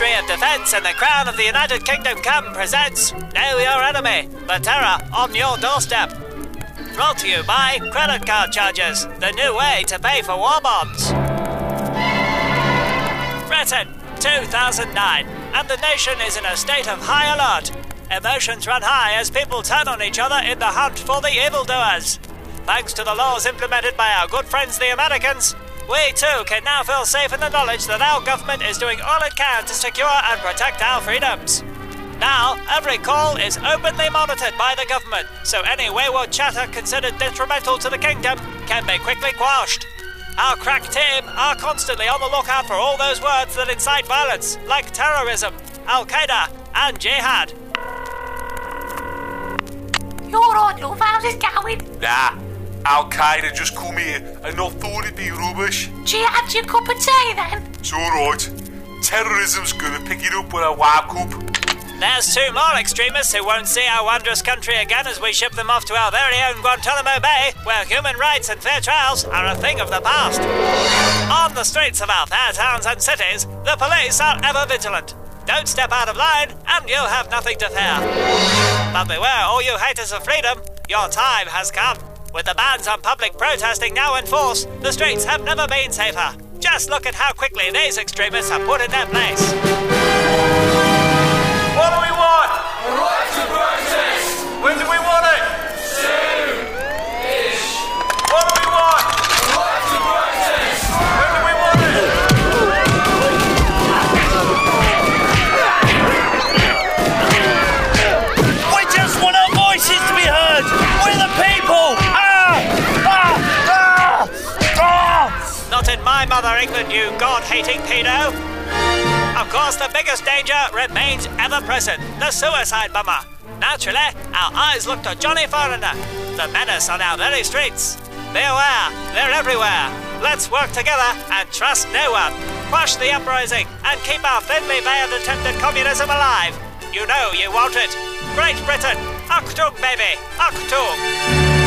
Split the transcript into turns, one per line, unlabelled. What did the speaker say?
Ministry of Defence and the Crown of the United Kingdom Come presents Know Your Enemy, the terror on your doorstep. Brought to you by credit card charges, the new way to pay for war bonds. Britain, 2009, and the nation is in a state of high alert. Emotions run high as people turn on each other in the hunt for the evildoers. Thanks to the laws implemented by our good friends the Americans, we too can now feel safe in the knowledge that our government is doing all it can to secure and protect our freedoms. Now, every call is openly monitored by the government, so any wayward chatter considered detrimental to the kingdom can be quickly quashed. Our crack team are constantly on the lookout for all those words that incite violence, like terrorism, Al-Qaeda, and jihad.
You're on, love, how's it going?
Nah, Al-Qaeda just come here and not thought it'd be rubbish.
Do you have your cup of tea then?
It's alright. Terrorism's gonna pick it up with a wild cup.
There's two more extremists who won't see our wondrous country again as we ship them off to our very own Guantanamo Bay, where human rights and fair trials are a thing of the past. On the streets of our fair towns and cities, the police are ever vigilant. Don't step out of line, and you'll have nothing to fear. But beware, all you haters of freedom, your time has come. With the bans on public protesting now in force, the streets have never been safer. Just look at how quickly these extremists are put in their place.
What do we want?
The right to protest!
When do we want it?
Soon-ish!
What do we want?
The right to protest!
When do we want it?
We just want our voices to be heard! We're the people!
Not in my mother England, you God-hating pedo! Of course, the biggest danger remains ever present, the suicide bomber. Naturally, our eyes look to Johnny Foreigner, the menace on our very streets. Be aware, they're everywhere. Let's work together and trust no one. Quash the uprising and keep our thinly veiled attempt at communism alive. You know you want it. Great Britain, Achtung, baby, Achtung!